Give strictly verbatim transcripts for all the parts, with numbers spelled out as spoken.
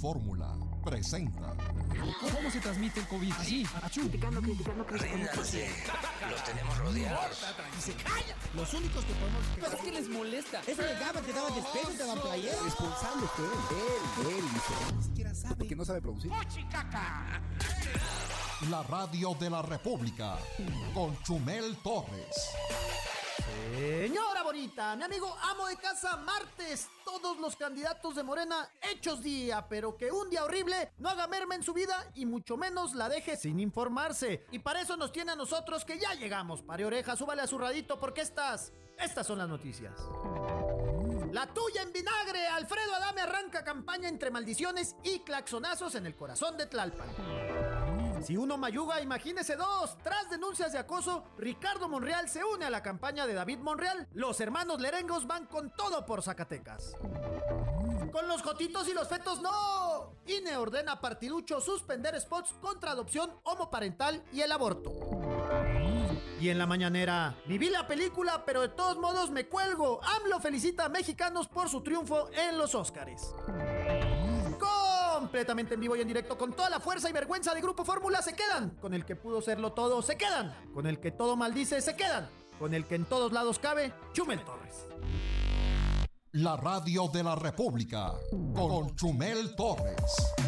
Fórmula presenta. ¿Cómo se transmite el COVID? Sí, achú. Criticando, criticando, criticando. Los tenemos rodeados. Y se callan. Los únicos que podemos... Pero es que les molesta. Eso le daba, te daban despejo, te daban playera. Responsable fue él. Él, él dice. Ni siquiera sabe. Porque no sabe producir. La radio de la República con Chumel Torres. Señora bonita, mi amigo amo de casa, martes, todos los candidatos de Morena hechos día, pero que un día horrible no haga merma en su vida y mucho menos la deje sin informarse. Y para eso nos tiene a nosotros que ya llegamos. Pare oreja, súbale a su radito porque estas, estas son las noticias. La tuya en vinagre, Alfredo Adame arranca campaña entre maldiciones y claxonazos en el corazón de Tlalpan. Si uno mayuga, imagínese dos. Tras denuncias de acoso, Ricardo Monreal se une a la campaña de David Monreal. Los hermanos Lerengos van con todo por Zacatecas. Con los jotitos y los fetos, ¡no! I N E ordena partiducho suspender spots contra adopción homoparental y el aborto. Y en la mañanera, viví la película, pero de todos modos me cuelgo. AMLO felicita a mexicanos por su triunfo en los Óscares. Completamente en vivo y en directo, con toda la fuerza y vergüenza de Grupo Fórmula, se quedan. Con el que pudo serlo todo, se quedan. Con el que todo maldice, se quedan. Con el que en todos lados cabe, Chumel Torres. La radio de la República con Chumel Torres.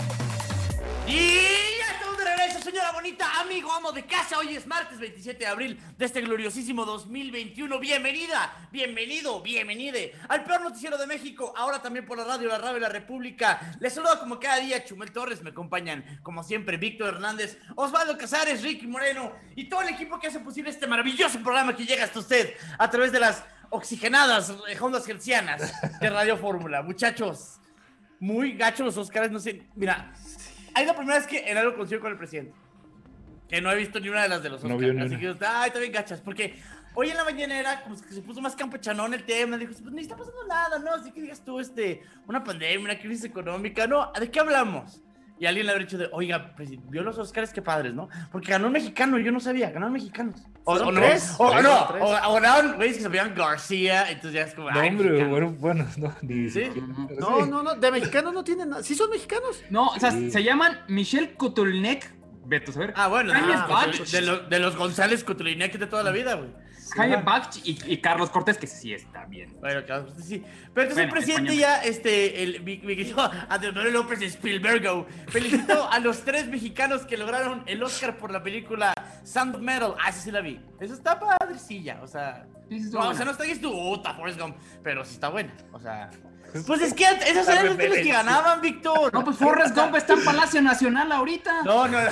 Y ya estamos de regreso, señora bonita, amigo, amo de casa. Hoy es martes veintisiete de abril de este gloriosísimo dos mil veintiuno. Bienvenida, bienvenido, bienvenide al peor noticiero de México, ahora también por la radio, la radio de la República. Les saludo como cada día, Chumel Torres. Me acompañan, como siempre, Víctor Hernández, Osvaldo Casares, Ricky Moreno y todo el equipo que hace posible este maravilloso programa que llega hasta usted a través de las oxigenadas ondas hercianas de Radio Fórmula. Muchachos, muy gachos los Óscares, no sé, mira... Hay la primera vez que en algo coincido con el presidente. Que no he visto ni una de las de los Oscars. No así que, ay, también gachas. Porque hoy en la mañana era como que se puso más campechanón el tema. Dijo, pues ni está pasando nada, ¿no? Así que digas tú, este, una pandemia, una crisis económica. No, ¿de qué hablamos? Y alguien le habría dicho de, oiga, presidente, vio los Oscars, qué padres, ¿no? Porque ganó un mexicano, yo no sabía, ganaron mexicanos. O, o no, tres? o, ¿Tres? no, ¿Tres? o, o ganaron güeyes que se llaman García, entonces ya es como, No, ay, hombre, mexicano. bueno, bueno, no, ni ¿Sí? siquiera. No, no, no, de mexicanos no tienen nada. ¿Sí son mexicanos? No, o sea, Sí. se llaman Michelle Kotulnik, Beto, a ver. Ah, bueno, Jaime ah, Bach, de, lo- de los González Cotulinec de toda la vida, güey. Jaime Bach y, y Carlos Cortés, que sí está bien. Bueno, claro, pues sí. Pero entonces Bueno, el presidente español. ya, este, el, mi, mi querido Andrés Manuel López Spielberg, felicitó a los tres mexicanos que lograron el Oscar por la película Sound of Metal. Ah, esa sí la vi. Eso está padrecilla, o sea... Sí, sí, está No, o buena. sea, no está que es tu puta Forrest Gump, pero sí está buena, o sea... Pues es que antes- esos eran los que los que ganaban, Víctor. No, pues Forrest Gump está en Palacio Nacional ahorita. No, no,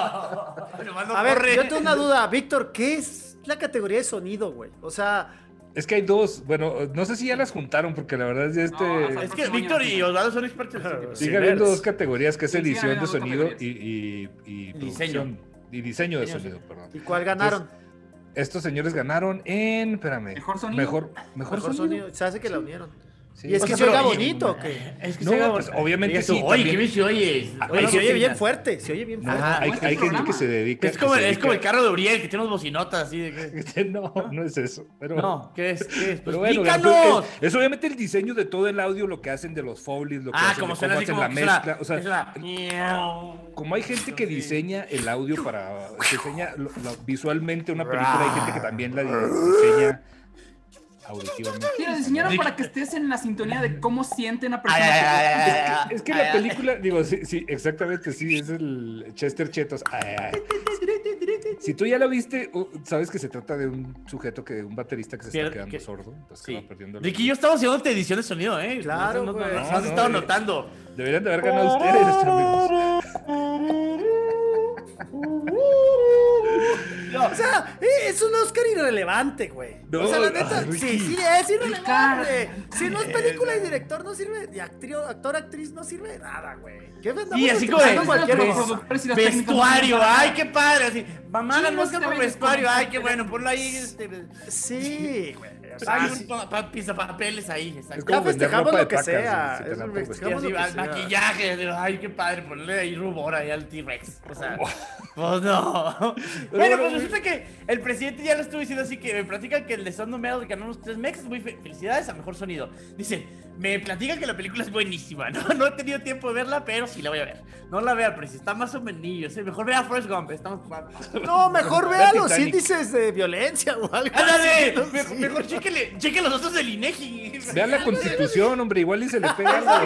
no. Nomás no A ver, corre. yo tengo una duda. Víctor, ¿qué es la categoría de sonido, güey? O sea... Es que hay dos, bueno, no sé si ya las juntaron porque la verdad es de este... No, o sea, Es que Víctor y Osvaldo son expertos. en Sigue cine. habiendo dos categorías, que es Sí, sigue edición de habiendo dos sonido y, categorías. y, y Diseño. producción. Y diseño de Diseño, sonido, sí. perdón. ¿Y cuál ganaron? Estos señores ganaron en... Espérame. ¿Mejor sonido? Mejor, mejor, Mejor sonido. sonido. Se hace que la unieron. Sí. ¿Y es O que sea, se oiga pero- bonito o qué? Es que No, se oiga- pues, obviamente Digas tú, sí, Oye, también. qué bien se oye. Ah, Oye, Oye, se oye qué bien fina. fuerte, se oye bien No, fuerte. Ajá. hay, ¿cómo es hay el gente programa? que se dedica... Es como, que se es como el dedica- carro de Uriel que tiene unas bocinotas así de que... No, no es eso. Pero... No, ¿qué es? ¿Qué es? Pues Pero bueno, ¡díganos! es, es obviamente el diseño de todo el audio, lo que hacen de los Foleys, lo que Ah, hacen, como de suena cómo así hacen como la que suena- mezcla. O sea, es una- como hay gente que Sí. diseña el audio para diseña lo- lo- visualmente una película, hay gente que también la diseña auditivamente. Sí, lo diseñaron para que estés en la sintonía de cómo siente una Ay, persona. ay, que- ay, ay, ay, ay. Es que la película, digo, sí, sí, exactamente, sí, es el Chester Chetos. Ay, ay. Si tú ya lo viste, uh, sabes que se trata de un sujeto, que un baterista que se Pierde- está quedando que- sordo, entonces Sí. que va perdiendo la- Ricky y yo estamos haciendo edición de sonido, ¿eh? Claro, no, no, güey. no, No, has no, estado eh. notando. Deberían de haber ganado ustedes, amigos. No, o sea, eh, es un Oscar irrelevante, güey. No, o sea, la neta, ay, sí, Ricky. sí, es irrelevante. Ricardo. Si no es película y director no sirve, y actrio- actor, actriz no sirve de nada, güey. ¿Qué andamos Y así como de- utilizando cualquier Los cosa? productores y las técnicas Vestuario, no ay, qué padre. Así, mamá, Sí, ganó no Oscar se por ve vestuario, ay, qué como- bueno, ponlo ahí. Este... Sí, güey. o sea, Hay sí. un pa- pa- pisapapeles ahí, exacto. Es como Ya vender festejamos ropa lo de que Packers, sea. si te Eso, dan por Y festejamos así lo va que el sea. maquillaje, digo, ay, qué padre, ponerle ahí rubor ahí al T-Rex. O sea, pues no. Bueno, pues resulta que el presidente ya lo estuvo diciendo así que me platican que el de Son nominados ganó unos tres mex. Muy fe- felicidades a mejor sonido. Dice, me platican que la película es buenísima, ¿no? No he tenido tiempo de verla, pero sí la voy a ver. No la vea, pero si está más o menos, ¿eh? Mejor vea Forrest Gump, estamos No, mejor Vea vea los Titanic. índices de violencia o algo ¡Ándale! así, no Me- sé. Mejor chéquele, cheque los otros del INEGI. Vean la constitución, hombre, igual y se le pega algo.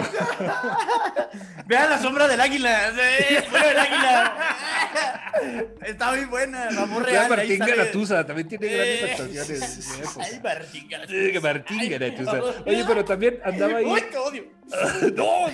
Vean la sombra del águila. Sí, bueno, el águila. Está muy buena. Vamos Vean real. ahí Martín sale- Garatuza, también tiene grandes Eh, actuaciones. Ay, Martín Garatuza. Sí, que Martín Ay, Garatuza. vamos. Oye, pero también andaba ahí. ¡Uy, te odio! ¡No!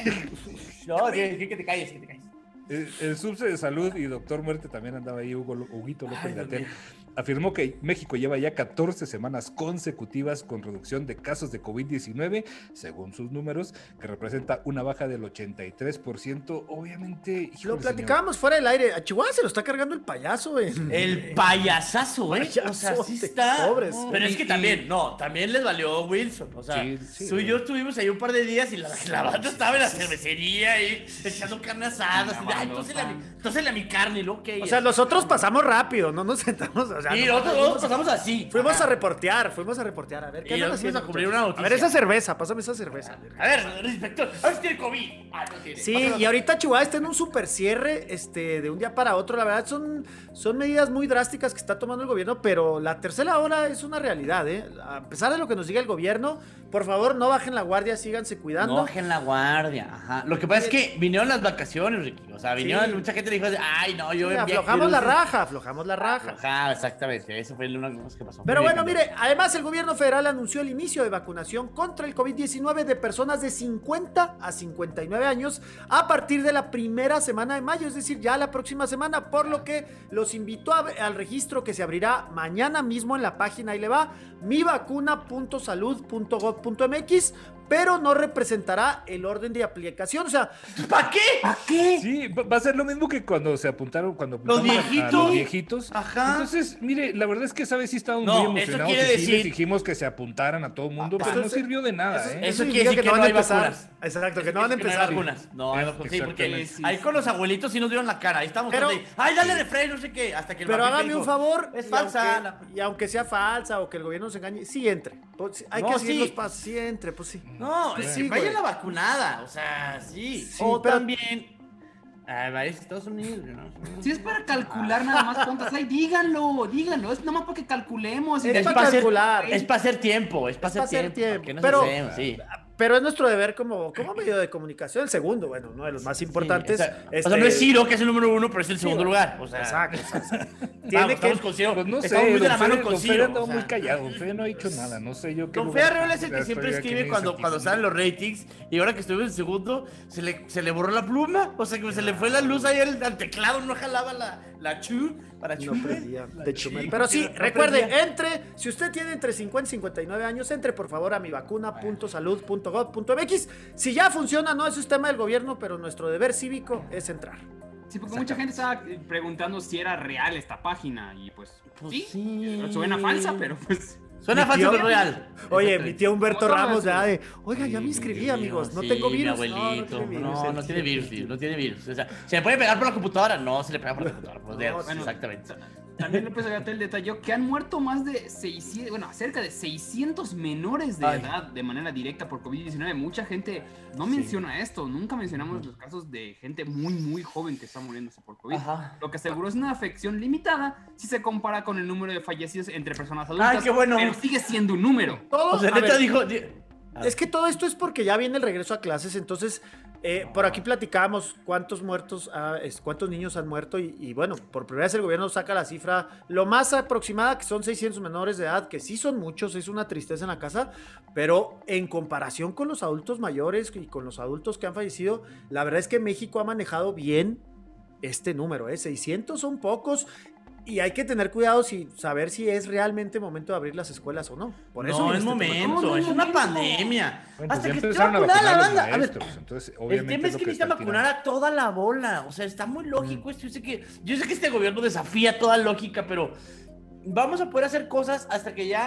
No, que, que- que te calles, que te calles. El, el subse de salud y doctor muerte también andaba ahí, Hugo, Huguito Ay, López Dios Gatell. mío. Afirmó que México lleva ya catorce semanas consecutivas con reducción de casos de COVID diecinueve, según sus números, que representa una baja del ochenta y tres por ciento. Obviamente, híjole, Lo señor. platicábamos fuera del aire. A Chihuahua se lo está cargando el payaso, en- El payasazo, ¿eh? O sea, sí Payasote, está. pobres. Pero es que también, no, también les valió Wilson. O sea, Sí, sí, tú y güey. yo estuvimos ahí un par de días y la, la banda estaba en la cervecería ahí echando carne asada. Así, ay, entonces la, entonces la mi carne, ¿no? ¿Qué? O sea, nosotros pasamos rápido, no nos sentamos. O sea, Y no- nosotros nosotros pasamos así. Fuimos Ajá. a reportear, fuimos a reportear. A ver, ¿qué Y andan nos fuimos haciendo? a cubrir muchachos? una A noticia. ver, esa cerveza, pásame esa cerveza. A ver, inspector, a ver si tiene COVID. Ah, no tiene. Sí, Pásalo. y ahorita Chihuahua está en un super cierre, este, de un día para otro. La verdad son, son medidas muy drásticas que está tomando el gobierno, pero la tercera ola es una realidad, ¿eh? A pesar de lo que nos diga el gobierno, por favor, no bajen la guardia, síganse cuidando. No bajen la guardia, ajá. Lo que pasa es que vinieron las vacaciones, Ricky. O sea, vinieron, Sí. mucha gente dijo, ay, no, yo Sí, en viaje aflojamos la cruces". raja, aflojamos la raja. Ajá, exactamente. Eso fue una cosa que pasó. Pero Muy bueno, bien. mire, además el gobierno federal anunció el inicio de vacunación contra el COVID diecinueve de personas de cincuenta a cincuenta y nueve años a partir de la primera semana de mayo, es decir, ya la próxima semana, por lo que los invito a- al registro que se abrirá mañana mismo en la página, ahí le va, mi vacuna punto salud punto gov punto mx, pero no representará el orden de aplicación, o sea, ¿Para qué? ¿Para qué? Sí, va va a ser lo mismo que cuando se apuntaron, cuando Los apuntamos a- a viejitos. los viejitos. Ajá. Entonces, mire, la verdad es que esa vez sí estábamos No, muy eso emocionados. quiere y sí decir- les dijimos que se apuntaran a todo el mundo, pero no Entonces, sirvió de nada, eso- ¿eh? Eso significa quiere decir que no no van a hay empezar. vacunas. Exacto, que Eso no van a quiere decir empezar. que no hay vacunas. No hay vacunas. Sí, porque Exactamente. Sí, ahí sí. con los abuelitos sí nos dieron la cara. Ahí estamos Pero- todos de, ay, dale refrén, no sé qué. Hasta que el Pero papito hágame dijo, un favor. Es y falsa. aunque- la- Y aunque sea falsa o que el gobierno se engañe, sí entre. Pues, sí, hay No, que seguir sí. los pasos. Sí entre, pues sí. No, Pues eh, sí, vaya güey. la vacunada. O sea, sí. Sí, o pero- también. Ah, vaya a Estados Unidos, ¿no? Si es para calcular nada más puntos, ay, díganlo, díganlo, es nada más para que calculemos. y Es de- para pa' hacer- calcular. Es para hacer tiempo, es para Es pa' hacer hacer tiempo. tiempo, que no pero- se hacemos, sí. Pero es nuestro deber como, como medio de comunicación, el segundo, bueno, uno de los más importantes. Sí, o sea, este- o sea, no es Ciro, que es el número uno, pero es el segundo Sí, lugar. O sea, Exacto, exacto. Vamos, Tiene que. estamos con Ciro. Pues no sé, estamos muy de la don mano Fede, con don Fede Ciro. andaba o sea. muy callado, don Fede no ha dicho nada, no sé yo qué Don lugar- Fede Arreola es el que estoy siempre aquí escribe en cuando, ese cuando tipo. salen los ratings. Y ahora que estuvimos en segundo, se le, se le borró la pluma. O sea, que se le fue la luz ahí al, al teclado, no jalaba la, la chu para No chumel. prendía La de chu- chumel. Pero sí, no recuerde, prendía. entre, si usted tiene entre cincuenta y cincuenta y nueve años, entre por favor a mi vacuna punto salud punto gov punto mx. Si ya funciona, no es sistema del gobierno, pero nuestro deber cívico es entrar. Sí, porque mucha gente estaba eh, preguntando si era real esta página y pues, Pues sí, sí. suena falsa, pero pues... Suena Mi falso, tío- pero real. Oye, Exactamente. mi tío Humberto ¿Cómo sabes, Ramos, ya güey? de, oiga, ya me inscribí, amigos, no Sí, tengo mi virus. abuelito. No, no tiene virus. No, el no tío- tiene virus, tío, no tiene virus. O sea, ¿se le puede pegar por la computadora? No, se le pega por la computadora, por los dedos. bueno. Exactamente. También López Gatel detalló que han muerto más de seiscientos, bueno, cerca de seiscientos menores de Ay. edad de manera directa por COVID diecinueve. Mucha gente no menciona esto, nunca mencionamos los casos de gente muy, muy joven que está muriéndose por COVID. Ajá. Lo que aseguró es una afección limitada si se compara con el número de fallecidos entre personas adultas. Ay, qué bueno. Pero sigue siendo un número. Todo, O sea, a neta ver, dijo. di- es que todo esto es porque ya viene el regreso a clases, entonces eh, por aquí platicábamos cuántos muertos, ah, es- cuántos niños han muerto y, y bueno, por primera vez el gobierno saca la cifra lo más aproximada, que son seiscientos menores de edad, que sí son muchos, es una tristeza en la casa, pero en comparación con los adultos mayores y con los adultos que han fallecido, la verdad es que México ha manejado bien este número, ¿eh? seiscientos son pocos. Y hay que tener cuidado y saber si es realmente momento de abrir las escuelas o no. Por eso no, viene es este tema. momento, No, no, es una momento. pandemia. Bueno, pues Hasta ya que esté empezaron a vacunada la vacunar a los banda. A ver, maestros, entonces, el obviamente tema es lo que que necesitan está vacunar a toda la bola. O sea, está muy lógico esto. Yo sé, que, yo sé que este gobierno desafía toda lógica, pero vamos a poder hacer cosas hasta que ya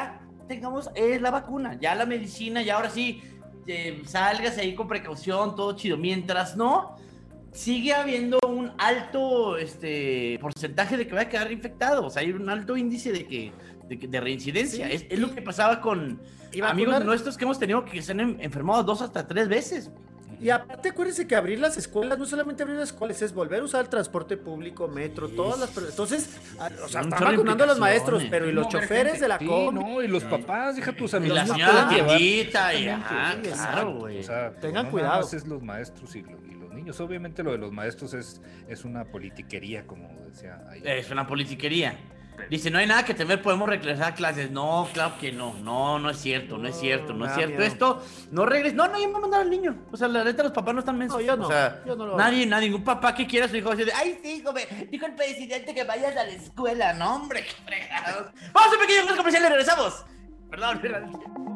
tengamos es la vacuna, ya la medicina, ya ahora sí, eh, sálgase ahí con precaución, todo chido. Mientras no, sigue habiendo un alto este, porcentaje de que va a quedar infectado. O sea, hay un alto índice de que de, de reincidencia. Sí, es, es lo que pasaba con amigos nuestros que hemos tenido que se han enfermado dos hasta tres veces. Y aparte, acuérdense que abrir las escuelas, no solamente abrir las escuelas, es volver a usar el transporte público, metro, sí, todas las personas. Entonces, o sea, están vacunando a los maestros, pero y los no, choferes de la sí, com. No, y los papás, deja tus amigos. Y la señora de la tiendita, y ajá, claro, güey. O sea, tengan no cuidado. Nada más es los maestros y, lo, y los niños. Obviamente lo de los maestros es, es una politiquería, como decía ahí. Es una politiquería. Dice, no hay nada que temer, podemos regresar a clases. No, claro que no, no, no es cierto, no es cierto, no es cierto. Esto, no regres, no, no, yo me voy a mandar al niño. O sea, la neta, los papás no están mensos. No, yo no, o sea, yo no lo nadie, nadie, ningún papá que quiera a su hijo decir, ay, sí, hijo, me dijo el presidente que vayas a la escuela. No, hombre, qué fregados. Vamos a un pequeño corte comercial y regresamos. Perdón, perdón.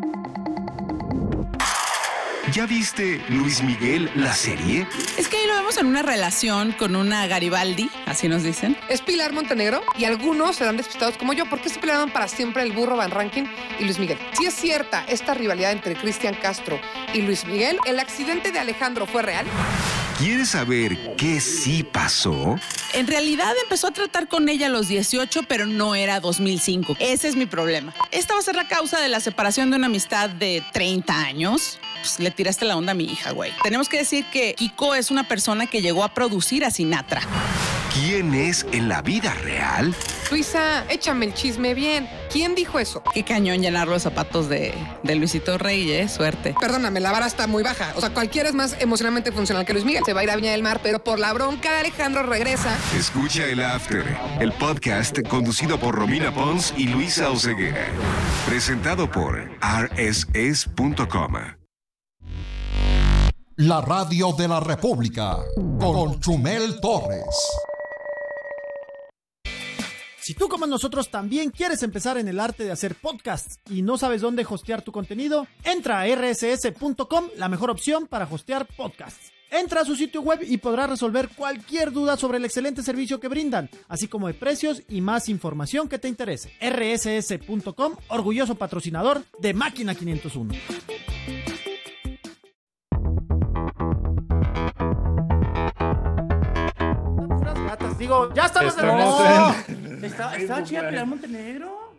¿Ya viste Luis Miguel, la serie? Es que ahí lo vemos en una relación con una Garibaldi, así nos dicen. Es Pilar Montenegro y algunos serán despistados como yo porque se pelearon para siempre el burro Van Rankin y Luis Miguel. Si es cierta esta rivalidad entre Cristian Castro y Luis Miguel, ¿el accidente de Alejandro fue real? ¿Quieres saber qué sí pasó? En realidad empezó a tratar con ella a los dieciocho, pero no era dos mil cinco. Ese es mi problema. Esta va a ser la causa de la separación de una amistad de treinta años. Pues le tiraste la onda a mi hija, güey. Tenemos que decir que Kiko es una persona que llegó a producir a Sinatra. ¿Quién es en la vida real? Luisa, échame el chisme bien. ¿Quién dijo eso? Qué cañón llenar los zapatos de, de Luisito Rey, ¿eh? Suerte. Perdóname, la vara está muy baja. O sea, cualquiera es más emocionalmente funcional que Luis Miguel. Se va a ir a Viña del Mar, pero por la bronca de Alejandro regresa. Escucha el After, el podcast conducido por Romina Pons y Luisa Oseguera. Presentado por R S S punto com. La radio de la República con Chumel Torres. Si tú como nosotros también quieres empezar en el arte de hacer podcasts y no sabes dónde hostear tu contenido, entra a R S S punto com, la mejor opción para hostear podcasts. Entra a su sitio web y podrás resolver cualquier duda sobre el excelente servicio que brindan, así como de precios y más información que te interese. R S S punto com, orgulloso patrocinador de Máquina quinientos uno. Digo, ya estamos de regreso. ¿Estaba, ¿Estaba chida Pilar Montenegro?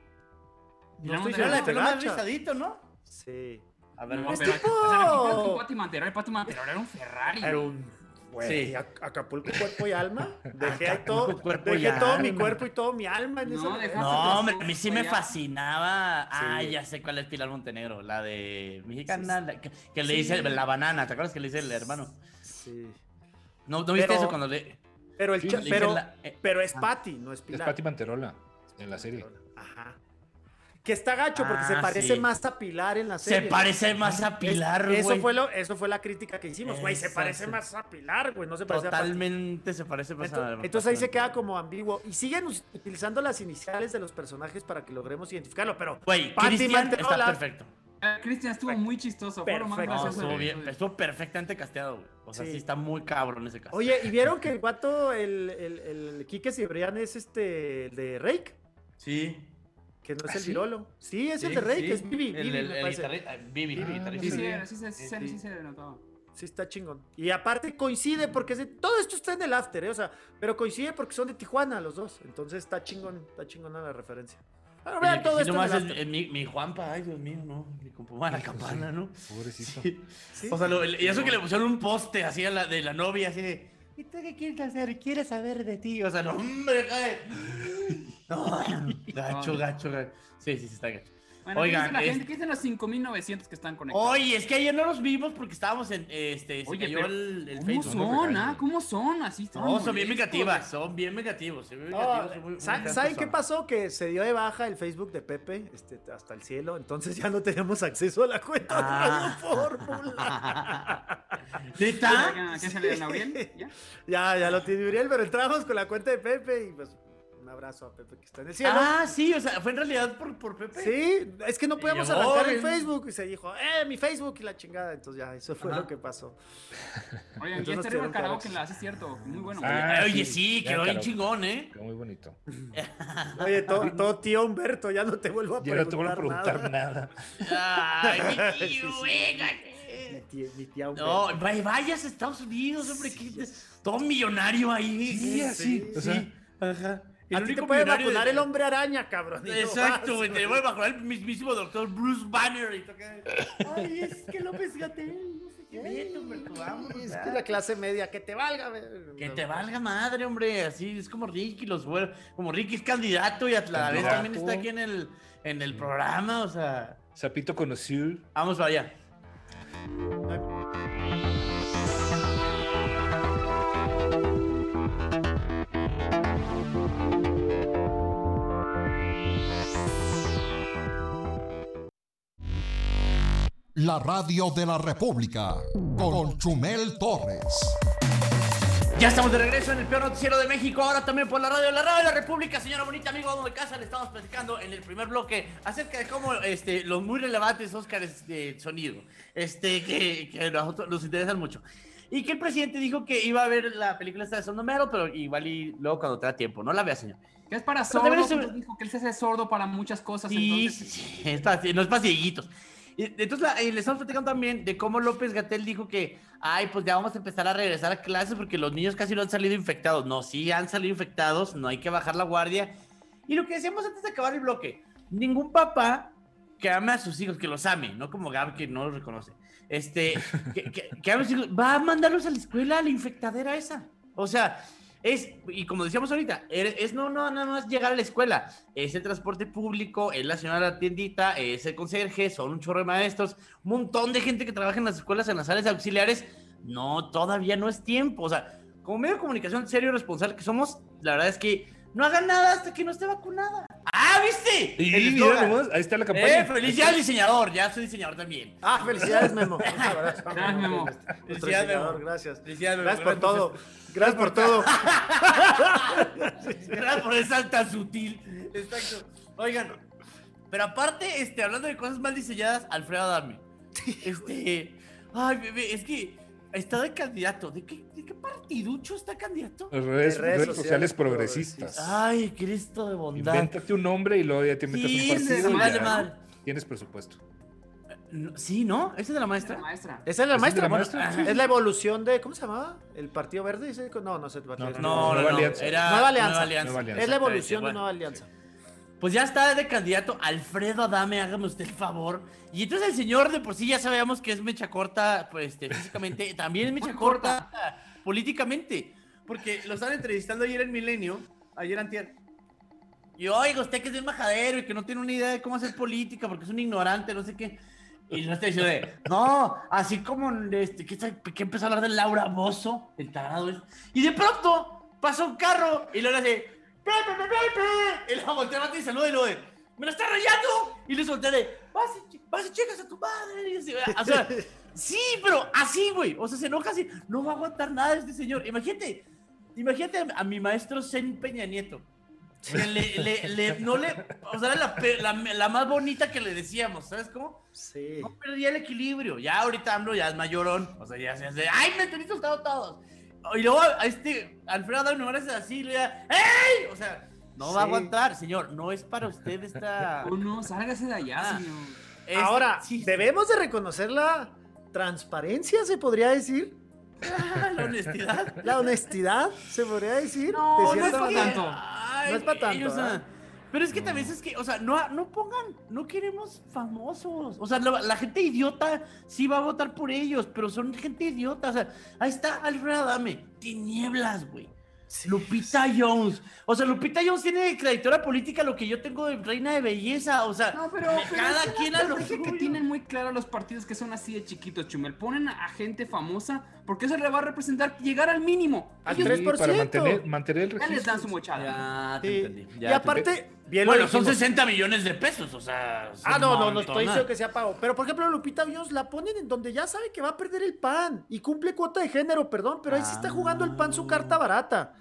No estoy Era la de pelo más gacha. rizadito, ¿no? Sí. A ver, No, no, es pero, tipo- o sea, la gente con Pati Mantero, el Pati Mantero era un Ferrari. Era un... Güey, Sí. Ac- Acapulco, cuerpo y alma. Dejé ahí todo, Acapulco, cuerpo y dejé todo mi alma. cuerpo y todo mi alma en No, esa dejaste- No, hombre, a mí sí me Ya. fascinaba. Ah, Sí. ya sé cuál es Pilar Montenegro, la de mexicana, Sí, la que, que le Sí. dice la banana, ¿te acuerdas que le dice el hermano? Sí. ¿No, ¿no viste Pero- eso cuando le...? Pero, el Sí, cha- le dije pero, la- eh, pero es Patty, no es Es Pilar. Pati Manterola en la serie. Ajá. Que está gacho porque Ah, se parece sí. más a Pilar en la Se serie. parece más a Pilar, Es- eso güey. fue lo, eso fue la crítica que hicimos, güey. Se Exacto. parece más a Pilar, güey. No se parece a Patty. Totalmente se parece más a... Entonces, entonces ahí se queda como ambiguo. Y siguen us- utilizando las iniciales de los personajes para que logremos identificarlo, pero Güey, Pati Cristian está Manterola- perfecto. Eh, Cristian estuvo muy chistoso. Fue lo más Perfecto. No, gracioso estuvo del bien, episodio. estuvo perfectamente casteado, güey. O sea, Sí. sí está muy cabrón ese caso. Oye, ¿y vieron que el guato, el, el, el Quique Cibrián es este, el de Rake? Sí. Que no es ¿Ah, el sí? Virolo. Sí, es el Sí, de Rake, sí. es Bibi. El, Bibi, el, me el parece. guitarrista, Bibi, Ah, guitarrista. Sí, sí, Sí. era, sí, se- sí, se- Sí. sí se notaba. Sí, está chingón. Y aparte coincide porque es de- todo esto está en el after, ¿eh? O sea, pero coincide porque son de Tijuana los dos. Entonces está chingón, está chingona la referencia. Pero Oye, vean que todo sí esto en nomás el es, after. es mi, mi Juanpa, ay Dios mío, no, mi compa la campana, ¿no? Pobrecito. Sí. Sí. O sea, lo- y eso que le pusieron un poste así a la, de la novia, así de, ¿y tú qué quieres hacer? ¿Quieres saber de ti? O sea, no, hombre, cae. No, gacho, gacho, gacho. Sí, sí, sí, está gacho. Bueno, Oigan, ¿qué dice la es- gente? ¿Qué dicen los cinco mil novecientos que están conectados? Oye, es que ayer no los vimos porque estábamos en, este, se Oye, cayó pero el, el ¿cómo Facebook. son, ah? ¿Cómo son? Así están No, son bien molestos. negativas, son bien negativos. Son bien No, negativos, son muy- muy ¿saben, feas ¿saben qué personas. pasó? Que se dio de baja el Facebook de Pepe este, hasta el cielo, entonces ya no teníamos acceso a la cuenta Ah. de Radio Fórmula. ¿Neta? ¿Qué sale de Gabriel? ¿Ya? Ya, ya lo tiene Uriel, pero entramos con la cuenta de Pepe y pues abrazo a Pepe que está en el cielo. Ah, sí, o sea, fue en realidad por, por Pepe. Sí, es que no podíamos llegó, arrancar el el- Facebook y se dijo, eh, mi Facebook y la chingada. Entonces ya, eso fue Ajá. lo que pasó. Oigan, Entonces ya nos está arriba el tuvieron que karaoke, dar- la hace cierto. Muy bueno. Ah, Oye, sí, sí, ya, quedó bien karaoke. chingón, ¿eh? Quedó muy bonito. Oye, todo, todo tío Humberto, ya no te vuelvo a Ya no te preguntar, voy a preguntar nada. Ay, mi Sí, tío, sí. véngate. Mi tía, mi tía Humberto. No, vay- vayas a Estados Unidos, hombre, que todo millonario ahí. Sí, así, o sea, sí. Ajá. El A ti te único puede millonario vacunar de- el hombre araña, cabrón. y no Exacto, vas, güey, te voy a vacunar el mismísimo doctor Bruce Banner y toca. Ay, es que López Gatell, no sé qué, vete, hombre, tú vamos. Es ya. que la clase media, que te valga. güey. Que te valga madre, hombre, así es como Ricky, los güeros, como Ricky es candidato y a la vez también está aquí en el, en el programa, o sea, Sapito conoció. vamos para allá. La radio de la República con Chumel Torres. Ya estamos de regreso en el peor noticiero de México, ahora también por la radio, la radio de la República, señora bonita, amigo amo de casa, le estamos platicando en el primer bloque acerca de cómo este, los muy relevantes Óscares de sonido, este, que, que a nosotros nos interesan mucho. Y que el presidente dijo que iba a ver la película esta de Son Homero, pero igual y luego cuando tenga tiempo, no la vea, señor. Que es para Pero debería sordos, ser- dijo que él se hace sordo para muchas cosas. Sí, entonces, sí, es para- no es para cieguitos. Y entonces la- eh, le estamos platicando también de cómo López Gatell dijo que, ay, pues ya vamos a empezar a regresar a clases porque los niños casi no han salido infectados. No, sí han salido infectados, no hay que bajar la guardia. Y lo que decíamos antes de acabar el bloque, ningún papá que ame a sus hijos, que los ame, no como Gab que no los reconoce, este, que, que, que ame a sus hijos, va a mandarlos a la escuela, a la infectadera esa. O sea, es, y como decíamos ahorita, es, es no, no, nada más llegar a la escuela, es el transporte público, es la señora de la tiendita, es el conserje, son un chorro de maestros, un montón de gente que trabaja en las escuelas, en las áreas auxiliares. No, todavía no es tiempo. O sea, como medio de comunicación serio y responsable que somos, la verdad es que no hagan nada hasta que no esté vacunada. ¡Ah, viste! Y El mira eslogan. nomás, ahí está la campaña. Eh, felicidades, diseñador. Ya soy diseñador también. Ah, felicidades, Memo. Un abrazo, Gracias, Memo. Nuestro Felicidades, diseñador, Memo. gracias. Felicidades, Memo. Gracias por Gracias todo. por Gracias por todo. Gracias por esa tan sutil. Exacto. Oigan, pero aparte, este, hablando de cosas mal diseñadas, Alfredo Adame. Este. Ay, bebé, es que está de candidato. ¿De qué, de qué partiducho está candidato? Redes, redes redes sociales sociales progresistas. Ay, Cristo de bondad. Invéntate un nombre y luego ya te inventas Sí, un se partido. y vale ya madre. Tienes presupuesto. No, sí, ¿no? ¿Ese es de la la maestra? maestra. Esa es la ¿Esa es de maestra. la Bueno, maestra? ajá. Es la evolución de. ¿Cómo se llamaba? ¿El Partido Verde? Dice, No, no sé. el Partido No, Verde. No, no, Nueva no. Alianza. Era Nueva Alianza. Nueva Alianza. Es la Exactamente, evolución de bueno. Nueva Alianza. Pues ya está de candidato Alfredo Adame, hágame usted el favor. Y entonces el señor de por sí ya sabíamos que es mecha corta, pues este, físicamente, también es mecha Muy corta políticamente. Porque lo estaban entrevistando ayer en Milenio, ayer antier. Y oiga, usted que es de majadero y que no tiene una idea de cómo hacer política porque es un ignorante, no sé qué. Y lo está diciendo de, no, así como este, que, está- que empezó a hablar de Laura Bozzo, el tarado. ese. Y de pronto pasa un carro y luego le hace, "Pe, pe, pe, pe, pe", y luego voltea a y saluda y luego de, ¡me la está rayando! Y le solté de, vas y, ch- vas y checas a tu madre. Y así, o sea, sí, pero así, güey. O sea, se enoja así, no va a aguantar nada este señor. Imagínate, imagínate a, a mi maestro Zen Peña Nieto. Que le, le, le, no le, o sea, era la, pe- la, la más bonita que le decíamos, ¿sabes cómo? Sí. No perdía el equilibrio. Ya ahorita AMLO ya es mayorón. O sea, ya se hace. ¡Ay, me tenéis soltado todos! Y luego a este Alfredo Adame no hace así, le da. ¡Ey! O sea, no va a Sí. aguantar, señor. No es para usted esta. Oh, no, sálgase de allá, Ah. señor. este- Ahora, sí, debemos de reconocer la transparencia, se podría decir. ah, la honestidad. La honestidad, se podría decir. No, de no cierta es pa' manera. tanto. Ay, No es pa' güey, tanto, o sea, ¿eh? pero es que también es que, o sea, no, no pongan, no queremos famosos. O sea, la, la gente idiota sí va a votar por ellos, pero son gente idiota. O sea, ahí está Alfredo Adame, tinieblas, güey. Lupita Jones. O sea, Lupita Jones tiene de trayectoria política lo que yo tengo de reina de belleza. O sea, No, pero, me- pero cada es quien una a lo estrategia que suyo. tienen muy claro los partidos que son así de chiquitos, Chumel. Ponen a gente famosa porque eso le va a representar llegar al mínimo. Al Ellos tres Sí, por para ciento. mantener, mantener el ya les registro. dan su mochada. Ya te Sí. entendí. Y ya te aparte, bien lo Bueno, son dijimos. sesenta millones de pesos, o sea. Ah, son no, no, no montona. estoy diciendo que sea pago. Pero, por ejemplo, Lupita Jones la ponen en donde ya sabe que va a perder el pan y cumple cuota de género, perdón, pero ahí sí está jugando el pan su carta barata.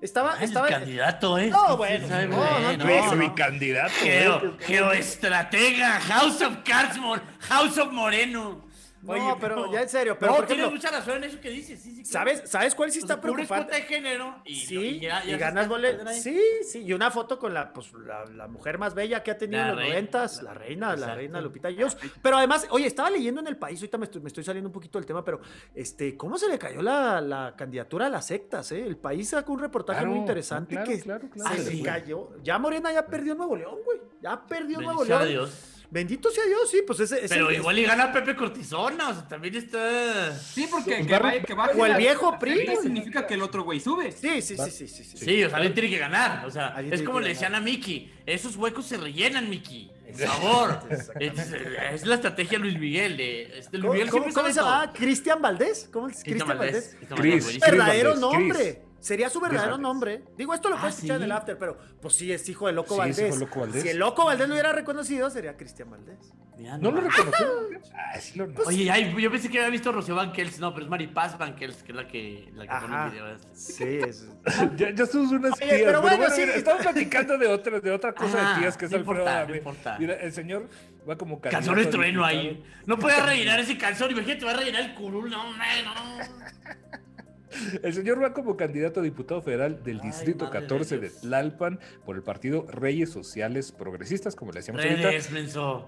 Estaba, Es estaba. candidato, ¿eh? No, bueno, Sí, no, güey, no, Es no. mi candidato. Geo, ¿eh? geoestratega, House of Cards, Mor- House of Moreno. No, pero ya en serio, pero no, por tienes ejemplo, mucha razón en eso que dices. Sí, sí, claro. ¿sabes, ¿sabes cuál sí O sea, está cubres preocupante? cuota de género y, Sí, y ya- ya y se ganas está boletos. perdiendo ahí. Sí, sí, y una foto con la, pues, la, la mujer más bella que ha tenido La en los reina, noventas, la- la reina, la exacto. reina Lupita Jones. Pero además, oye, estaba leyendo en El País, ahorita me estoy, me estoy saliendo un poquito del tema, pero este, ¿cómo se le cayó la, la candidatura a las sectas? Eh? El País sacó un reportaje Claro, muy interesante claro, que claro, claro. se Ah, le sí. cayó. Ya Morena ya perdió Nuevo León, güey. Ya perdió Nuevo Bendito sea León. Dios. Bendito sea Dios, sí, pues ese. ese Pero es- igual y gana Pepe Cortisona, o sea, también está... Sí, porque Pues que, va- vaya- que baje o el la- viejo la P R I, cerveza güey. significa que el otro güey sube. Sí, sí, sí, sí, sí, sí. Sí, o sea, alguien tiene que ganar. O sea, Alguien es tiene como que le ganar. decían a Mickey, esos huecos se rellenan, Mickey. Por favor. Exactamente. Es, es la estrategia de Luis Miguel. De, este, Luis ¿Cómo, Miguel cómo- siempre cómo sabe se todo. llama? ¿Cristian Valdés? ¿Cómo es? Cristian Cristian Valdés. Valdés. Cristian Chris. Valdés, buenísimo. Chris Verdadero Valdés, nombre. Chris. Sería su verdadero Valdés. nombre. Digo, esto lo Ah, puedes escuchar ¿sí? en el after, pero pues sí, es hijo de Loco Sí, es Valdés. hijo de Loco Valdés. Si el Loco Valdés lo hubiera reconocido, sería Cristian Valdés. Mira, ¿No lo nomás. reconoció? Ah, sí lo no. Oye, ay, yo pensé que había visto a Rocío Banquels. No, pero es Maripaz Banquels, que es la que, la que pone Ajá. el video. Sí, es. Ya, ya somos unas Oye, tías. pero Pero bueno, bueno, sí. mira, estamos platicando de otra, de otra cosa Ah, de tías que es no Alfredo importa, no Adame. importa. Mira, el señor va como candidato Calzones a trueno diputado. ahí. No puede rellenar ese calzón. Imagínate, va a rellenar el curul. No, hombre, no. El señor va como candidato a diputado federal del Ay, Distrito madre de catorce de Dios. Tlalpan por el partido Reyes Sociales Progresistas, como le decíamos ahorita. Redes, menso.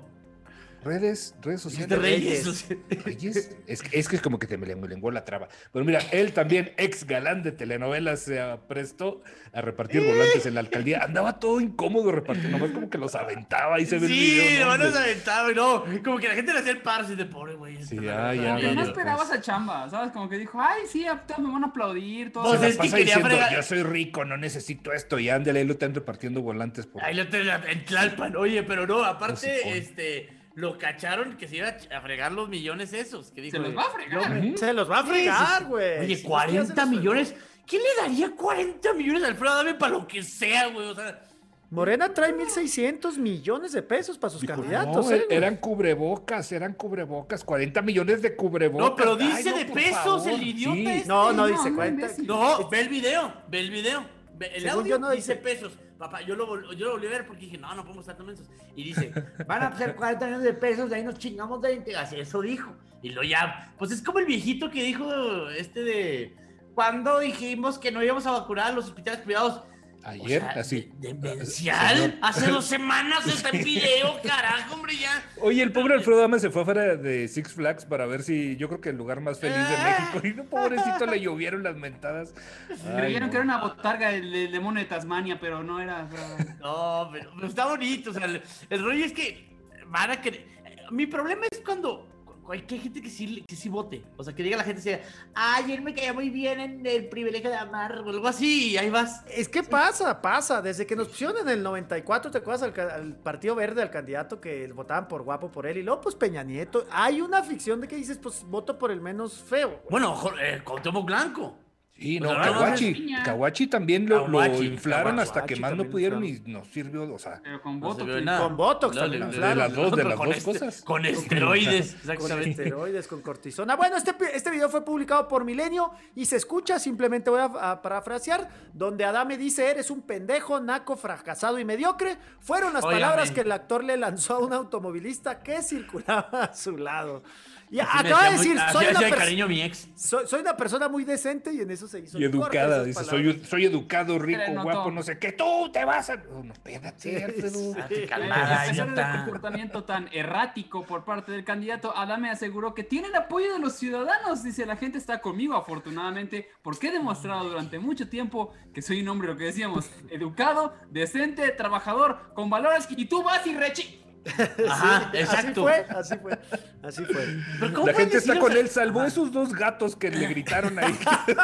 Redes, redes sociales. Dijiste Reyes. Reyes. o sea. Reyes. Es, que- es que es como que te me lenguó la traba. Pero mira, él también, ex galán de telenovelas, se prestó a repartir volantes en la alcaldía. Andaba todo incómodo repartiendo, nomás como que los aventaba y se ve el Sí, video. ¿no? no nos De- aventaba, no. Como que la gente le hacía el paro así de pobre, güey. Sí, Este, ya, la- ya, la- Como que ya, no ya, esperaba pues. esa chamba, ¿sabes? Como que dijo, ay, sí, a todos me van a aplaudir. Todos Pues Se la es que pasa quería diciendo, fregar- yo soy rico, no necesito esto. Y ándale, ahí lo están repartiendo volantes por... Ahí lo tenía en Tlalpan, oye, pero no, Musicón. aparte, este, lo cacharon que se iba a fregar los millones esos. Que dijo, se los va a fregar. Ujú. Se los va a Sí, fregar, sí. güey. Oye, Si no, ya cuarenta se los millones. ¿Quién le daría cuarenta millones a Alfredo Adame para lo que sea, güey? O sea, fregó. Morena trae mil seiscientos millones de pesos para sus Dijo, candidatos, no, ¿eh? güey? eran cubrebocas, eran cubrebocas, cuarenta millones de cubrebocas. no, pero Ay, dice no, de por pesos favor. el idiota Sí. este. No, no No, dice no, cuenta. imbécil. No, ve el video, ve el video. Ve- El Según audio yo no dice dice- pesos. Papá, yo lo, vol- yo lo volví a ver porque dije, no, no podemos estar tan mensos. Y dice, van a ser cuarenta millones de pesos, de ahí nos chingamos veinte. Así, eso dijo. Y lo ya, pues es como el viejito que dijo este de, cuando dijimos que no íbamos a vacunar a los hospitales privados. Ayer, O sea, así. de- Demencial. Señor. Hace dos semanas está en video, carajo, hombre, ya. Oye, el pobre Alfredo Adame se fue afuera de Six Flags para ver si, yo creo que el lugar más feliz de México. Y no, pobrecito, le llovieron las mentadas. Ay, Creyeron no. que era una botarga del, del demonio de Tasmania, pero no era. pero- No, pero, pero está bonito. O sea, el, el rollo es que van a querer. Mi problema es cuando cualquier gente que sí, que sí vote. O sea, que diga la gente así, ay, él me caía muy bien en el privilegio de amar o algo así, y ahí vas. Es que pasa, pasa. Desde que nos pusieron en el noventa y cuatro, ¿te acuerdas al, ca- al Partido Verde, al candidato que votaban por guapo por él? Y luego, pues Peña Nieto. Hay una ficción de que dices, pues voto por el menos feo. güey. Bueno, jo- eh, Cuauhtémoc Blanco. Sí, no, Pues ahora Caguachi. piña. Caguachi también lo, lo Caguachi, inflaron hasta Caguachi que más no también pudieron inflaron. y no sirvió, o sea. Pero con No voto. se ve que- nada. Con Botox No, también, le- claro. De las dos, de pero las con dos este- cosas. Con esteroides, Con exactamente. esteroides, con cortisona. Bueno, este, pi- este video fue publicado por Milenio y se escucha, simplemente voy a, a parafrasear, donde Adame dice, eres un pendejo, naco, fracasado y mediocre. Fueron las Óigame. palabras que el actor le lanzó a un automovilista que circulaba a su lado. Y Así me acaba de decía muy- decir, así soy una, hacía de pers- cariño mi ex. soy, soy una persona muy decente y en eso se hizo Y el corte de educada, esas dice, palabras. soy, soy educado, rico, Se le notó. guapo, no sé qué. Tú te vas a. Oh, no, espérate, Alfredo. Ah, qué A calmada, pesar del idiota. comportamiento tan errático por parte del candidato, Adame aseguró que tiene el apoyo de los ciudadanos. Dice, la gente está conmigo, afortunadamente, porque he demostrado durante mucho tiempo que soy un hombre, lo que decíamos, educado, decente, trabajador, con valores, y tú vas y rechi... Ajá, Sí, exacto. Así fue, así fue, así fue. Pero ¿cómo La pueden gente está decir, con o sea- él, salvo esos dos gatos que le gritaron ahí.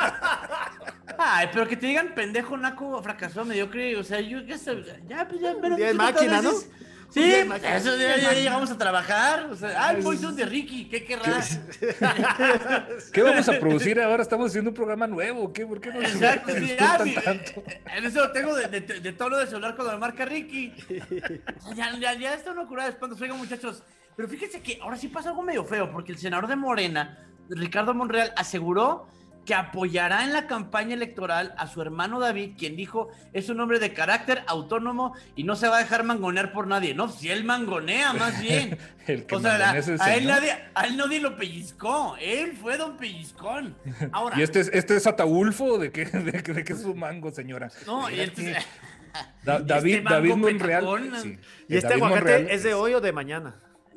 Ay, pero que te digan pendejo, naco, fracasó, mediocre, o sea, yo ya sé, ya, pues ya, pero día de ¿qué tantas máquina, ¿no? veces? Un Sí, día de pues, máquina. eso ya, ya llegamos a trabajar, o sea, ay, voy son de Ricky, ¿qué querrá? ¿Qué vamos a producir ahora? Estamos haciendo un programa nuevo. ¿Qué? ¿Por qué nos Exacto, sí, insultan ah, mi- tanto? en eso lo tengo de, de, de tono de celular cuando me marca Ricky. O sea, ya, ya, ya está una curada de espantos, oigan muchachos, pero fíjense que ahora sí pasa algo medio feo, porque el senador de Morena, Ricardo Monreal, aseguró que apoyará en la campaña electoral a su hermano David, quien dijo es un hombre de carácter autónomo y no se va a dejar mangonear por nadie. No, si él mangonea más bien. El que o sea, a, es el a él señor. nadie, a él nadie lo pellizcó, él fue don Pellizcón. Ahora, ¿Y este es, este es Ataulfo? ¿De qué, de, qué- de qué es su mango, señora? no, y entonces, Da- y David, este mango David Monreal. petacón. sí. Y este David aguacate Monreal es de hoy o de mañana.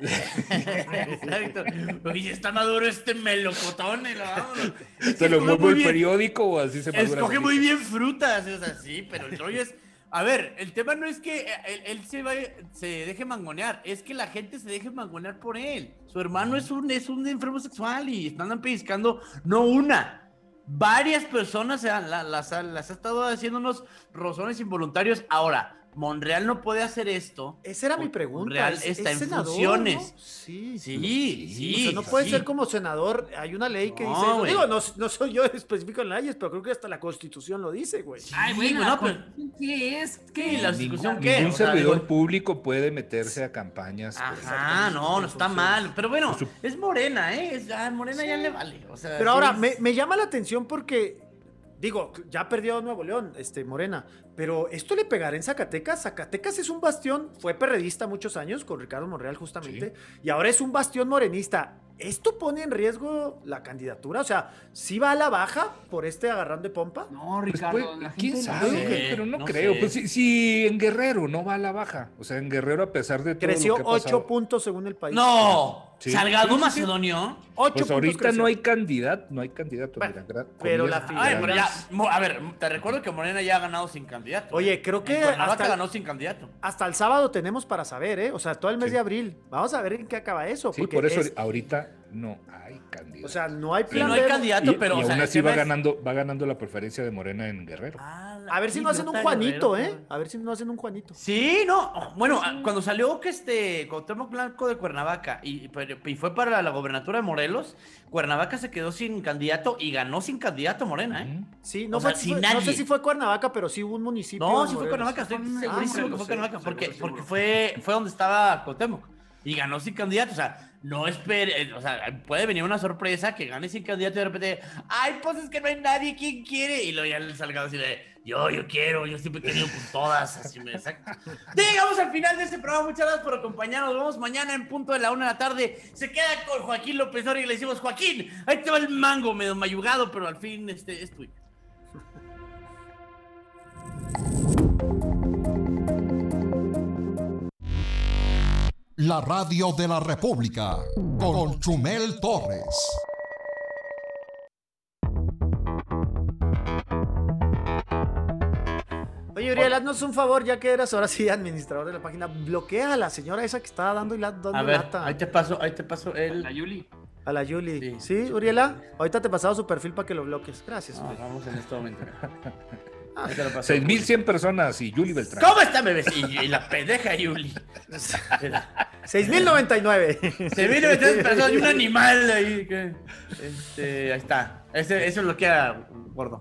Exacto. Oye, está maduro este melocotón. Y lo, vámonos. Es ¿Se que lo escoge mueve muy el bien- periódico o así se madura? Escoge solito? muy bien frutas, es así, pero el rollo es. A ver, el tema no es que él, él se, vaya- se deje mangonear, es que la gente se deje mangonear por él. Su hermano es un, es un enfermo sexual y están pellizcando, no una, varias personas se han- la- las, ha- las ha estado haciendo unos rozones involuntarios. Ahora, Monreal no puede hacer esto. Esa era mi porque pregunta. Monreal ¿Es- está es en senador, funciones. no? Sí. Sí, sí. O sea, no puede sí. ser como senador. Hay una ley que No, dice eso. güey. Digo, no, no soy yo específico en leyes, pero creo que hasta la Constitución lo dice, güey. Ay, Sí, bueno, bueno, la pero- Constitución, ¿qué es? ¿Qué? ¿Qué? La Ningún, discusión qué? ningún O sea, servidor digo- público puede meterse a campañas. por eso. Ajá, no, no está mal. Pero bueno, Su- es Morena, ¿eh? Es, ah, Morena ya le vale. O sea, Pero ahora, sí, me, me llama la atención porque, digo, ya perdió Nuevo León, este, Morena, pero esto le pegará en Zacatecas. Zacatecas es un bastión, fue perredista muchos años con Ricardo Monreal justamente, y ahora es un bastión morenista. ¿Esto pone en riesgo la candidatura? O sea, ¿sí va a la baja por este agarrón de pompa? No, Pues, Ricardo, pues, la ¿quién gente sabe? no- sé, pero no, no creo. sé. Pues si, si en Guerrero no va a la baja. O sea, en Guerrero, a pesar de todo Creció lo que ha pasado- ocho puntos según el país. No, Sí. Salgado Sí, sí, sí. Macedonio. ocho Pues puntos ahorita creció. no hay candidato, no hay candidato. Bueno, mira, gra- pero comillas, la gra- Ay, pero ya, mo- a ver, te recuerdo que Morena ya ha ganado sin candidato. Oye, creo que En Cuernavaca hasta- ganó sin candidato. Hasta el sábado tenemos para saber, ¿eh? O sea, todo el mes Sí. de abril. Vamos a ver en qué acaba eso. Sí, porque por eso es- ahorita no hay candidato. o sea, no hay Sí, plan no hay B. candidato, y, pero y o sea, aún el así tema va es- ganando, va ganando la preferencia de Morena en Guerrero. Ah, la A ver si no hacen un idiota Juanito, Guerrero, ¿eh? A ver si no hacen un Juanito. Sí, no, bueno, ah, cuando salió que este Cuauhtémoc Blanco de Cuernavaca y, pero- y fue para la gobernatura de Morelos, Cuernavaca se quedó sin candidato y ganó sin candidato Morena, ¿eh? Ujú. Sí, no, O fue, sea, sin fue- no nadie. sé si fue Cuernavaca, pero sí hubo un municipio. No, en sí fue Morelos. Cuernavaca, estoy Ah, segurísimo que Morelos, fue sí. Cuernavaca, porque, seguro, porque seguro. fue, fue donde estaba Cuauhtémoc y ganó sin candidato, o sea, no espere, eh, o sea, puede venir una sorpresa que gane sin candidato y de repente, ay, pues es que no hay nadie, ¿quién quiere? Y luego ya el Salgado así de, yo, yo quiero, yo siempre he querido con todas, así me saca. Llegamos al final de este programa, muchas gracias por acompañarnos, nos vemos mañana en punto de la una de la tarde, se queda con Joaquín López Dóriga y le decimos, Joaquín, ahí te va el mango, medio mayugado, pero al fin este es tuyo. La radio de la República con Chumel Torres. Oye, Uriel, haznos un favor, ya que eras ahora sí administrador de la página. Bloquea a la señora esa que estaba dando, y la, dando A ver, lata ahí te paso, ahí te paso el... La Yuli. a la Yuli. Sí. Sí, Uriela, ahorita te he pasado su perfil para que lo bloques. Gracias, No, Uriel. vamos en este momento. Ahí te lo paso. seis mil cien personas y Yuli Beltrán. ¿Cómo está, bebecillo? Y la pendeja Yuli. seis mil noventa y nueve. Se viene metiendo personas y un animal ahí. Que, este, ahí está. Ese, eso es lo que era gordo.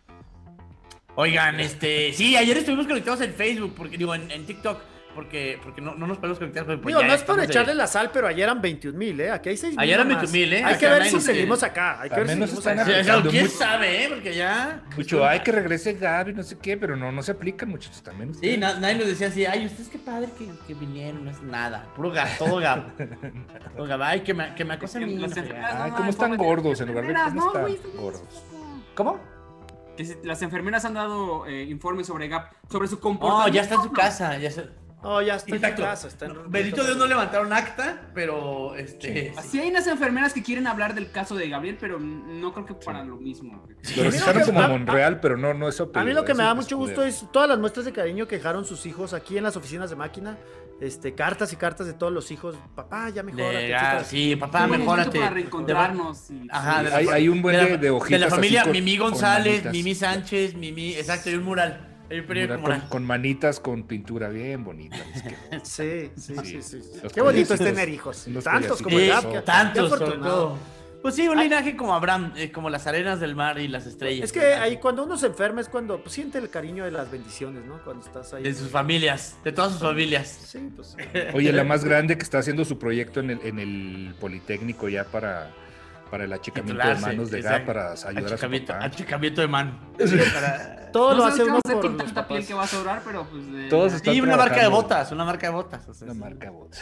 Oigan, este. Sí, ayer estuvimos conectados en Facebook, porque digo, en, en TikTok, porque, porque no, no nos podemos conectar. Pues Digo, ya no es por estamos de- echarle la sal, pero ayer eran veintiún mil, ¿eh? Aquí hay seis mil. Ayer eran nomás. veintiún mil, ¿eh? Hay Acá que ver nadie si nos quiere. seguimos acá. Hay que ver si También nos seguimos están acá. Sí, o sea, aplicando ¿quién mucho. sabe, eh? Porque ya. Mucho, ay, que regrese Gaby, no sé qué, pero no, no se aplican, muchachos, también. Sí, ustedes. na- nadie nos decía así, ay, ustedes qué padre que, que vinieron, no es nada. Puro gato, todo gato. Todo gato. Ay, que me, que me acosa a mí. Las no sé. enfermeras, Ay, no, cómo no, están póngate- gordos en lugar de enfermeras, cómo no, están güey, gordos. ¿Cómo? Que si- las enfermeras han dado eh, informes sobre Gap, sobre su No, comportamiento. ya está en su casa, ya se... Oh, ya está en Exacto. su casa. Está en... Bendito Dios no levantaron acta, pero este. Así hay unas enfermeras que quieren hablar del caso de Gabriel, pero no creo que para lo mismo. Lo registraron como Monreal, pero no, no es A mí lo que me da mucho escudero. gusto es todas las muestras de cariño que dejaron sus hijos aquí en las oficinas de máquina. Este, cartas y cartas de todos los hijos. Papá, ya mejora. De- ah, sí, papá, Un buen momento mejórate. para reencontrarnos y- Ajá, de la- Hay, hay un buen de de, la, de hojitas de la familia así con- Mimi con González, manitas. Mimi Sánchez, Mimi, exacto, y un mural. Hay un periódico Mural mural. con, con manitas con pintura bien bonita. es que- Sí, sí, sí, Sí. sí. Los Qué bonito es payasitos, tener hijos. los Tantos como payasitos. el Sí, Gap. qué- tantos, qué sobre afortunado. todo. Pues sí, un linaje como Abraham, eh, como las arenas del mar y las estrellas. Es que ahí cuando uno se enferma es cuando pues, siente el cariño de las bendiciones, ¿no? Cuando estás ahí. De sus familias, de todas sus familias. Sí, pues. Oye, la más grande que está haciendo su proyecto en el, en el Politécnico ya para, para el achicamiento de manos de Gab para ayudar a su papá. Achicamiento de mano. Para... Todo no lo hace uno por con los tanta piel papás. que va a sobrar, pero pues... Eh, Todos están y una marca de trabajando. botas, una marca de botas. O sea, Una sí. marca de botas.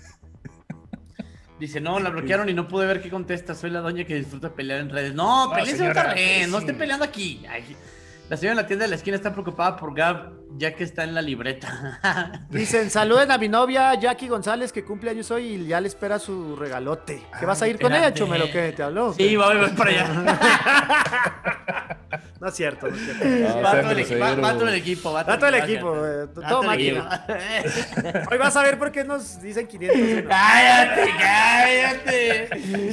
Dice, no, la bloquearon y no pude ver qué contesta. Soy la doña que disfruta pelear en redes. No, No, peleen en señora, otra red, no sí. estén peleando aquí. Ay, la señora en la tienda de la esquina está preocupada por Gab, ya que está en la libreta. Dicen, saluden a mi novia Jackie González, que cumple años hoy y ya le espera su regalote. ¿Qué vas a ir con ella, espérate. Chumelo? ¿Qué? ¿Te habló? Sí, voy, voy para allá. No es cierto, no es cierto. No, Va sean todo el equipo, va- groseros. va todo el equipo. Va Va todo el va equipo, todo- eh, va todo el máquina. equipo. Hoy vas a ver por qué nos dicen quinientos uno. ¡Cállate, cállate!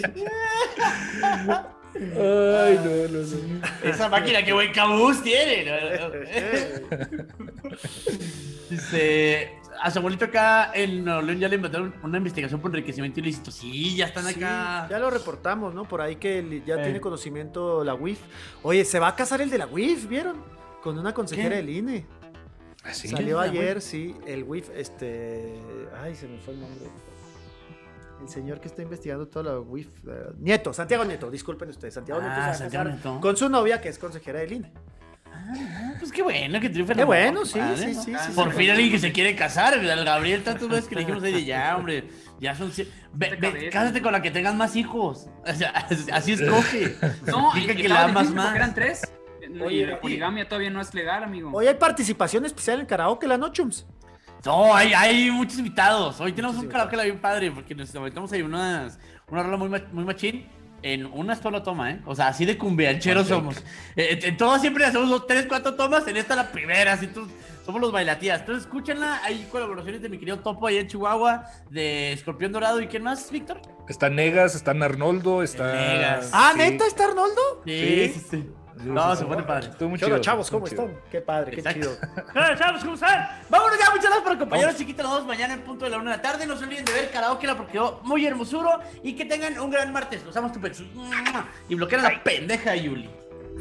Ay, no, no, no. Esa máquina que buen cabuz tiene. ¿no? Dice, a su abuelito acá en Nuevo León ya le inventaron una investigación por enriquecimiento ilícito. Sí, ya están Sí, acá. ya lo reportamos, ¿no? Por ahí que el- ya Eh. tiene conocimiento la U I F. Oye, se va a casar el de la U I F, ¿vieron? Con una consejera ¿Qué? del I N E. ¿Ah, sí? Salió ¿La ayer, sí, el W I F, este... Ay, se me fue el nombre. El señor que está investigando toda la W I F. eh, Nieto, Santiago Nieto, disculpen ustedes. Santiago Ah, Nieto se va a Santiago casar Nieto. con su novia, que es consejera del I N E. Ah, pues qué bueno que triunfe el Qué amor, bueno, sí, compadre, sí, ¿no? sí, sí, Por sí. fin alguien que se quiere casar. Al Gabriel, tantas veces que le dijimos ahí de ya, hombre. Ya son. cien- Ve, ve, cabeza. cásate con la que tengas más hijos. O sea, así escoge. No, Diga y- que y la estaba amas difícil más. porque eran tres. Oye, y la poligamia todavía no es legal, amigo. Hoy hay participación especial en karaoke, la Nochums. No, hay, hay muchos invitados. Hoy tenemos Muchos un karaoke bien padre porque nos aventamos ahí unas, una rola muy, ma- muy machín. En una sola toma, ¿eh? O sea, así de cumbiancheros Ok. somos. Eh, en todas siempre hacemos dos, tres, cuatro tomas. En esta la primera, así tú, somos los bailatías. Entonces, escúchenla. Hay colaboraciones de mi querido Topo allá en Chihuahua, de Escorpión Dorado. ¿Y quién más, Víctor? Está Negas, está Arnoldo, está... Negas. Ah, sí. ¿neta está Arnoldo? Sí, sí, sí. No, se pone padre. Estuvo muy ¿Qué chido. onda, chavos? estuvo ¿Cómo muy chido. están? Qué padre, qué Exacto. chido. Hola, chavos, ¿cómo están? Vámonos ya, muchas gracias por acompañarnos, chiquitos. Nos vemos mañana en punto de la una de la tarde. No se olviden de ver karaoke, la porque quedó muy hermosuro. Y que tengan un gran martes. Los amo, estupendo. Y bloquean a la pendeja de Yuli.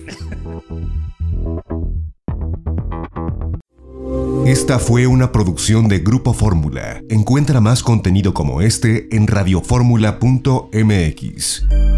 Esta fue una producción de Grupo Fórmula. Encuentra más contenido como este en radioformula punto m x.